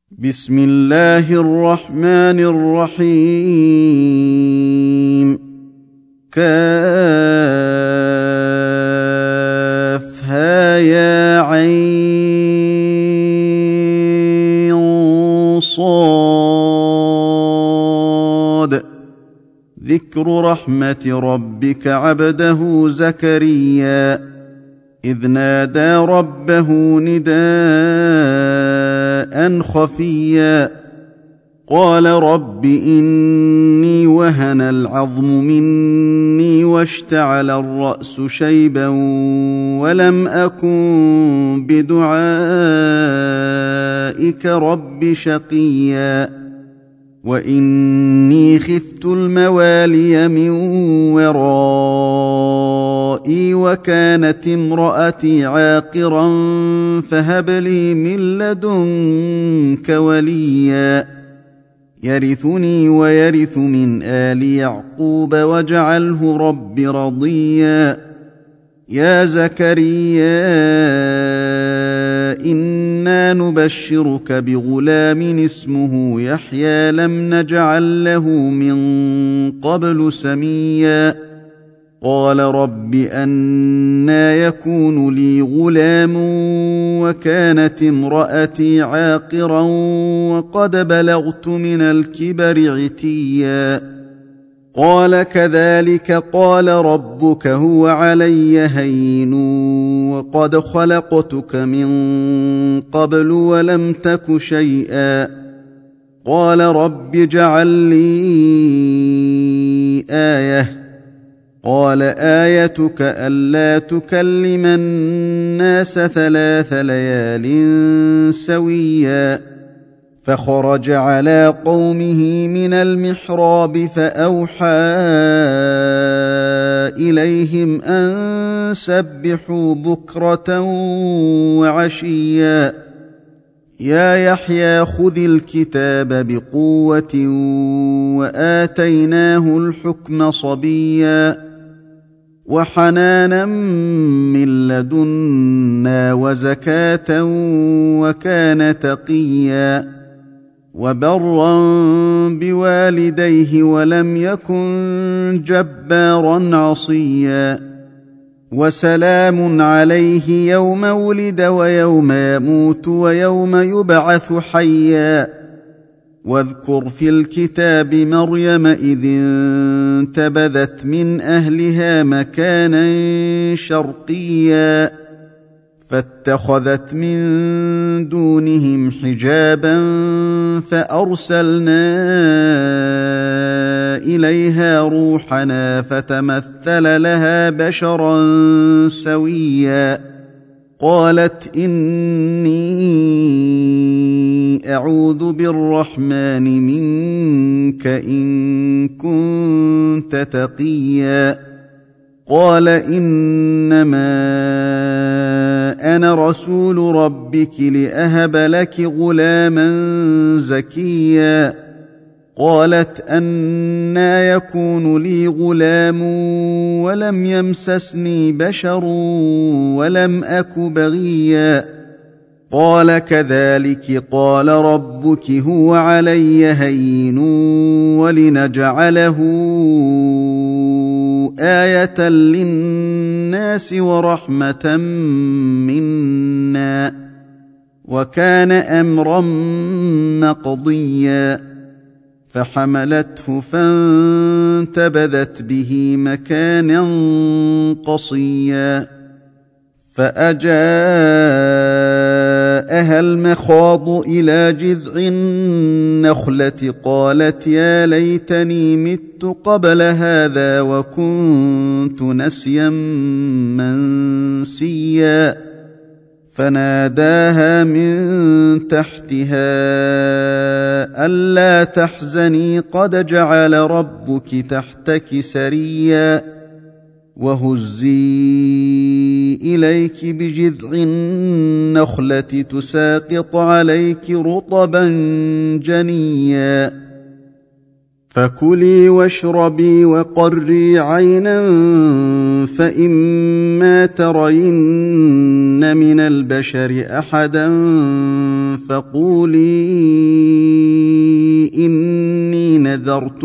بسم الله الرحمن الرحيم. كافها يا عين صاد. ذكر رحمة ربك عبده زكريا إذ نادى ربه نداء خفيا قال رب إني وهن العظم مني واشتعل الرأس شيبا ولم أكن بدعائك رب شقيا وإني خفت الموالي من ورائي وكانت امرأتي عاقرا فهب لي من لدنك وليا يرثني ويرث من آل يعقوب واجعله رب رضيا. يا زكريا إنا نبشرك بغلام اسمه يحيى لم نجعل له من قبل سميا قال رب أنى يكون لي غلام وكانت امرأتي عاقرا وقد بلغت من الكبر عتيا قال كذلك قال ربك هو علي هين وقد خلقتك من قبل ولم تك شيئا قال رب اجعل لي آية قال آيتك ألا تكلم الناس 3 ليال سويا فخرج على قومه من المحراب فأوحى إليهم أن سبحوا بكرة وعشيا يا يحيى خذ الكتاب بقوة وآتيناه الحكم صبيا وحنانا من لدنا وزكاة وكان تقيا وبرا بوالديه ولم يكن جبارا عصيا وسلام عليه يوم ولد ويوم يموت ويوم يبعث حيا واذكر في الكتاب مريم إذ انتبذت من أهلها مكانا شرقيا فاتخذت من دونهم حجابا فأرسلنا إليها روحنا فتمثل لها بشرا سويا قالت إني أعوذ بالرحمن منك إن كنت تقيا قال إنما أنا رسول ربك لأهب لك غلاما زكيا قالت أنى يكون لي غلام ولم يمسسني بشر ولم أك بغيا قال كذلك قال ربك هو علي هين ولنجعله آية للناس ورحمة منا وكان أمرا مقضيا فحملته فانتبذت به مكانا قصيا فأجاءها المخاض إلى جذع النخلة قالت يا ليتني مت قبل هذا وكنت نسيا منسيا فناداها من تحتها ألا تحزني قد جعل ربك تحتك سريا وهزي إليك بجذع النخلة تساقط عليك رطبا جنيا فكلي واشربي وقري عينا فإما ترين من البشر أحدا فقولي إني نذرت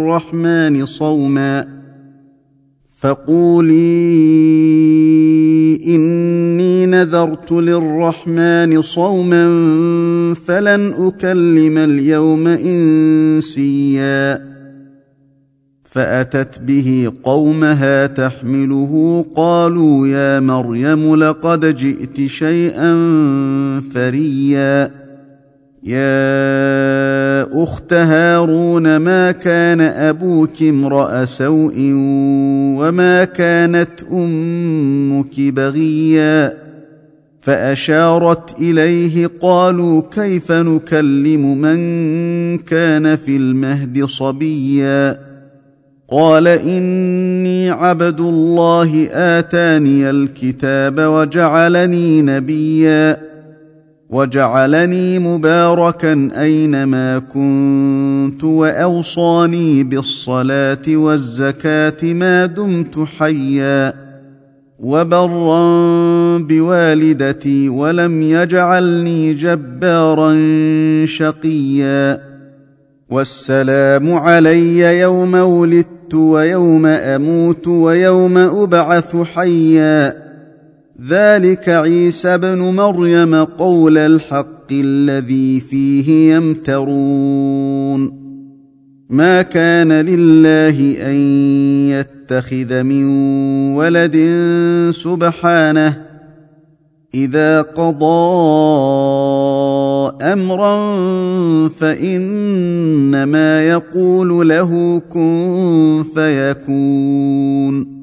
للرحمن صوما فلن أكلم اليوم إنسيا. فأتت به قومها تحمله قالوا يا مريم لقد جئت شيئا فريا. يا أخت هارون ما كان أبوك امرأ سوء وما كانت أمك بغيا. فأشارت إليه قالوا كيف نكلم من كان في المهد صبيا. قال إني عبد الله آتاني الكتاب وجعلني نبيا وجعلني مباركا أينما كنت وأوصاني بالصلاة والزكاة ما دمت حيا وبرا بوالدتي ولم يجعلني جبارا شقيا. والسلام علي يوم ولدت ويوم أموت ويوم أبعث حيا. ذلك عيسى بن مريم قول الحق الذي فيه يمترون. ما كان لله أن يتخذ من ولد سبحانه إذا قضى أمرا فإنما يقول له كن فيكون.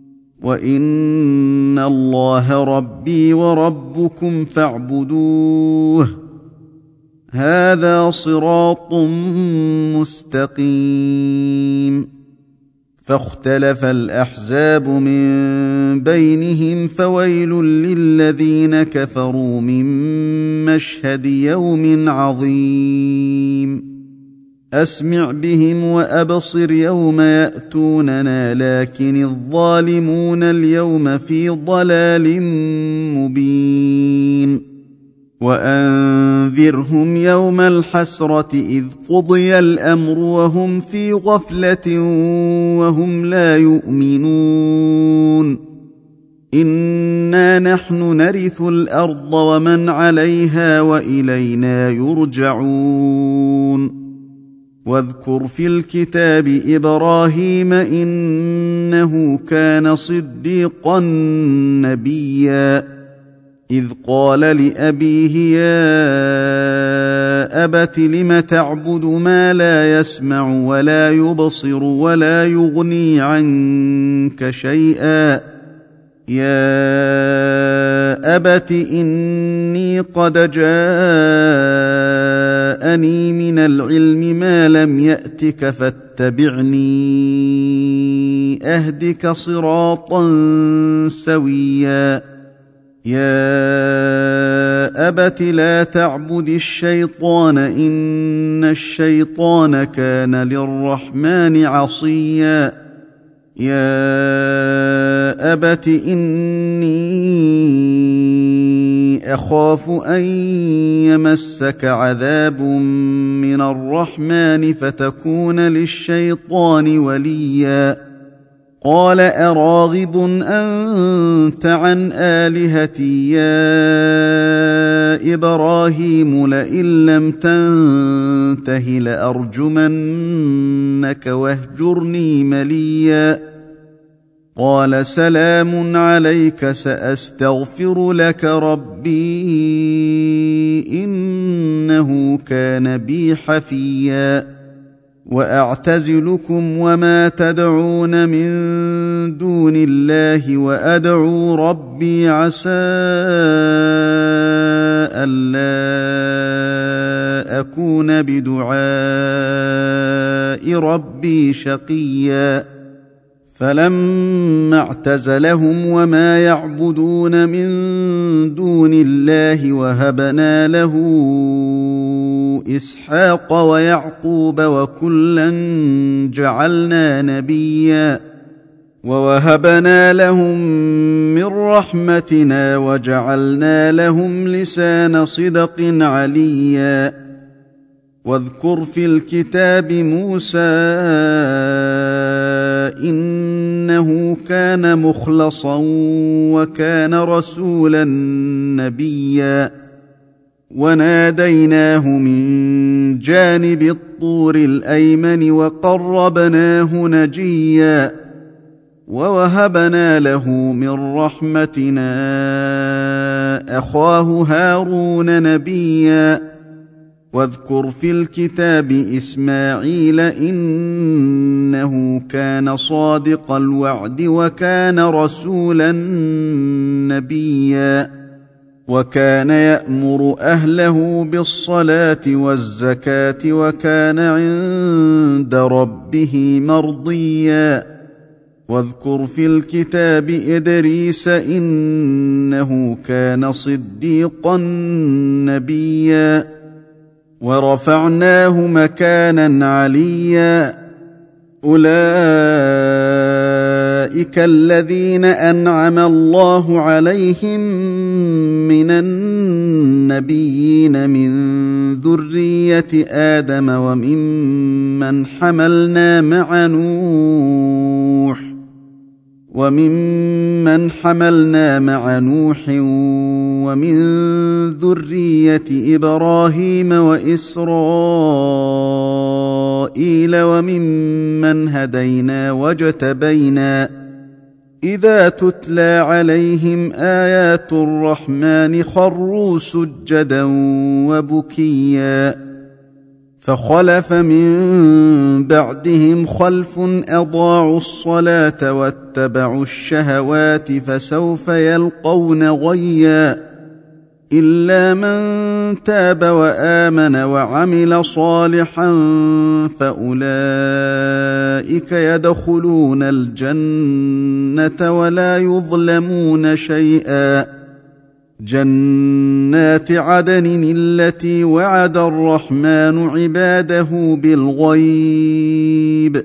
وإن الله ربي وربكم فاعبدوه هذا صراط مستقيم. فاختلف الأحزاب من بينهم فويل للذين كفروا من مشهد يوم عظيم. أسمع بهم وأبصر يوم يأتوننا لكن الظالمون اليوم في ضلال مبين. وأنذرهم يوم الحسرة إذ قضي الأمر وهم في غفلة وهم لا يؤمنون. إنا نحن نرث الأرض ومن عليها وإلينا يرجعون. واذكر في الكتاب إبراهيم إنه كان صديقا نبيا. إذ قال لأبيه يا أبت لم تعبد ما لا يسمع ولا يبصر ولا يغني عنك شيئا. يا أبت إني قد جاءني من العلم ما لم يأتك فاتبعني أهدك صراطا سويا. يا أبت لا تعبد الشيطان إن الشيطان كان للرحمن عصيا. يا أبت إني أخاف أن يمسك عذاب من الرحمن فتكون للشيطان وليا. قال أراغب أنت عن آلهتي يا إبراهيم لئن لم تنته لأرجمنك واهجرني مليا. قال سلام عليك سأستغفر لك ربي إنه كان بي حفيا. وأعتزلكم وما تدعون من دون الله وأدعو ربي عسى ألا أكون بدعاء ربي شقيا. فلما اعتزلهم وما يعبدون من دون الله وهبنا له إسحاق ويعقوب وكلا جعلنا نبيا ووهبنا لهم من رحمتنا وجعلنا لهم لسان صدق عليا واذكر في الكتاب موسى إنه كان مخلصا وكان رسولا نبيا وناديناه من جانب الطور الأيمن وقربناه نجيا ووهبنا له من رحمتنا أخاه هارون نبيا واذكر في الكتاب إسماعيل إنه كان صادق الوعد وكان رسولا نبيا وكان يأمر أهله بالصلاة والزكاة وكان عند ربه مرضيا واذكر في الكتاب إدريس إنه كان صديقا نبيا ورفعناه مكانا عليا أولئك الذين أنعم الله عليهم من النبيين من ذرية آدم وممن حملنا مع نوح ومن ذرية إبراهيم وإسرائيل وممن هدينا واجتبينا إذا تتلى عليهم آيات الرحمن خروا سجدا وبكيا فخلف من بعدهم خلف أضاعوا الصلاة واتبعوا الشهوات فسوف يلقون غيا إلا من تاب وآمن وعمل صالحا فأولئك يدخلون الجنة ولا يظلمون شيئا جنات عدن التي وعد الرحمن عباده بالغيب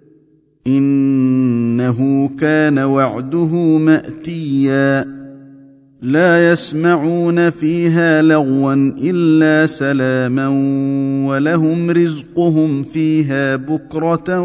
إنه كان وعده مأتيا لا يسمعون فيها لغوا إلا سلاما ولهم رزقهم فيها بكرة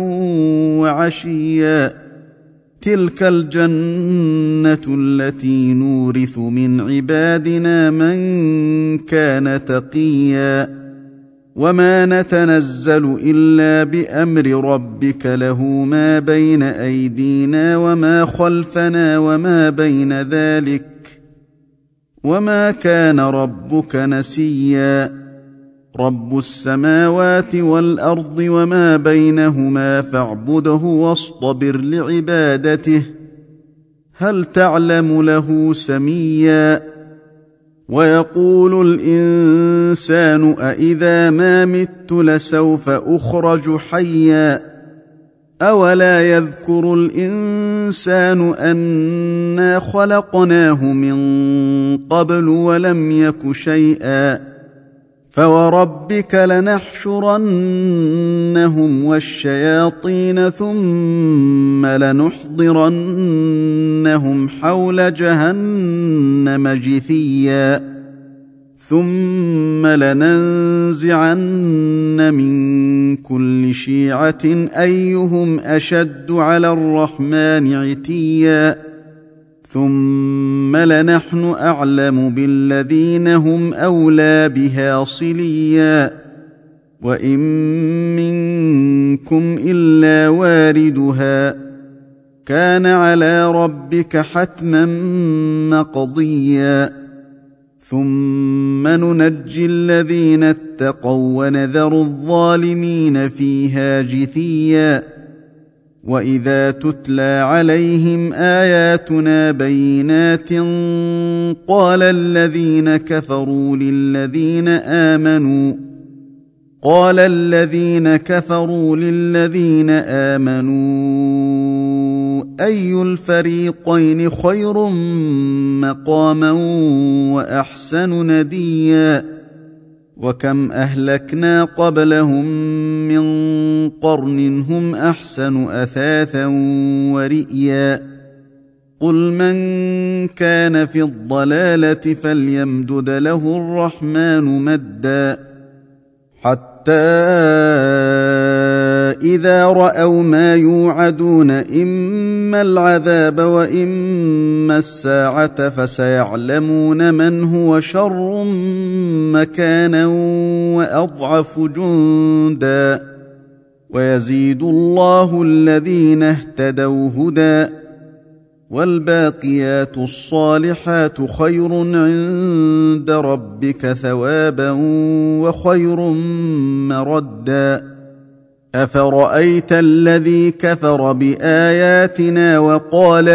وعشيا تلك الجنة التي نورث من عبادنا من كان تقيا وما نتنزل إلا بأمر ربك له ما بين أيدينا وما خلفنا وما بين ذلك وما كان ربك نسيا رب السماوات والأرض وما بينهما فاعبده واصطبر لعبادته هل تعلم له سميا ويقول الإنسان أإذا ما مت لسوف أخرج حيا أولا يذكر الإنسان أنا خلقناه من قبل ولم يك شيئا فوربك لنحشرنهم والشياطين ثم لنحضرنهم حول جهنم جثيا ثم لننزعن من كل شيعة أيهم أشد على الرحمن عتيا ثم لنحن أعلم بالذين هم أولى بها صليا وإن منكم إلا واردها كان على ربك حتما مقضيا ثم ننجي الذين اتقوا ونذر الظالمين فيها جثيا وإذا تتلى عليهم آياتنا بينات قال الذين كفروا للذين آمنوا أي الفريقين خير مقاما وأحسن نديا وكم أهلكنا قبلهم من قرن هم أحسن أثاثا ورئيا قل من كان في الضلالة فليمدد له الرحمن مدا حتى إذا رأوا ما يوعدون إما العذاب وإما الساعة فسيعلمون من هو شر مكانا وأضعف جندا ويزيد الله الذين اهتدوا هدى والباقيات الصالحات خير عند ربك ثوابا وخير مردا أفرأيت الذي كفر بآياتنا وقال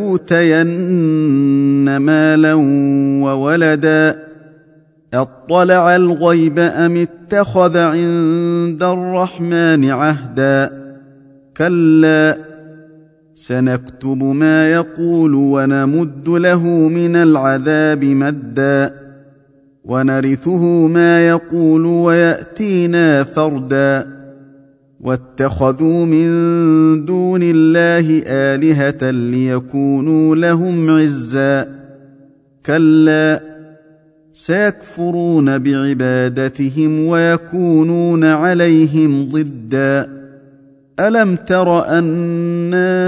لأوتين مالا وولدا أطلع الغيب أم اتخذ عند الرحمن عهدا كلا سنكتب ما يقول ونمد له من العذاب مدا ونرثه ما يقول ويأتينا فردا واتخذوا من دون الله آلهة ليكونوا لهم عزا كلا سيكفرون بعبادتهم ويكونون عليهم ضدا ألم تر أنا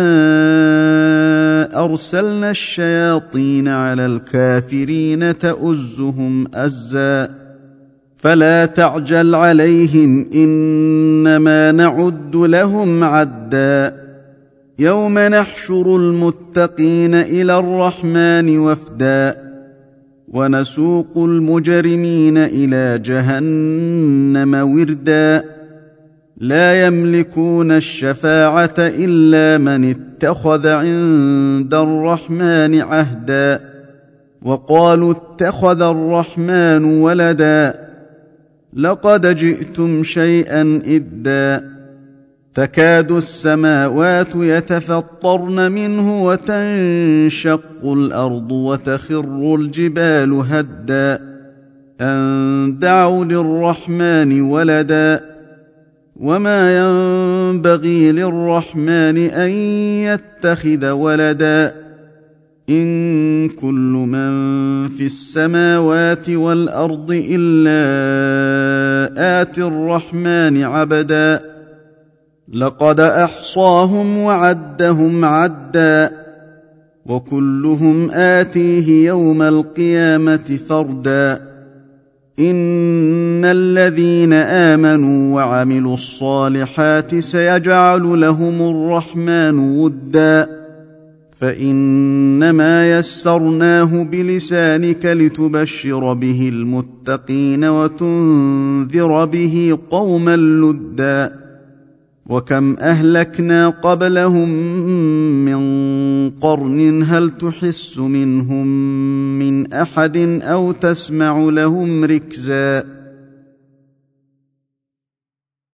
أرسلنا الشياطين على الكافرين تؤزهم أزا فلا تعجل عليهم إنما نعد لهم عدا يوم نحشر المتقين إلى الرحمن وفدا ونسوق المجرمين إلى جهنم وردا لا يملكون الشفاعة إلا من اتخذ عند الرحمن عهدا وقالوا اتخذ الرحمن ولدا لقد جئتم شيئا إدا تكاد السماوات يتفطرن منه وتنشق الأرض وتخر الجبال هدا أن دعوا للرحمن ولدا وما ينبغي للرحمن أن يتخذ ولدا إن كل من في السماوات والأرض إلا آتي الرحمن عبدا لقد أحصاهم وعدهم عدا وكلهم آتيه يوم القيامة فردا إن الذين آمنوا وعملوا الصالحات سيجعل لهم الرحمن ودا فإنما يسرناه بلسانك لتبشر به المتقين وتنذر به قوما لدا وكم أهلكنا قبلهم من قرن هل تحس منهم من أحد أو تسمع لهم ركزا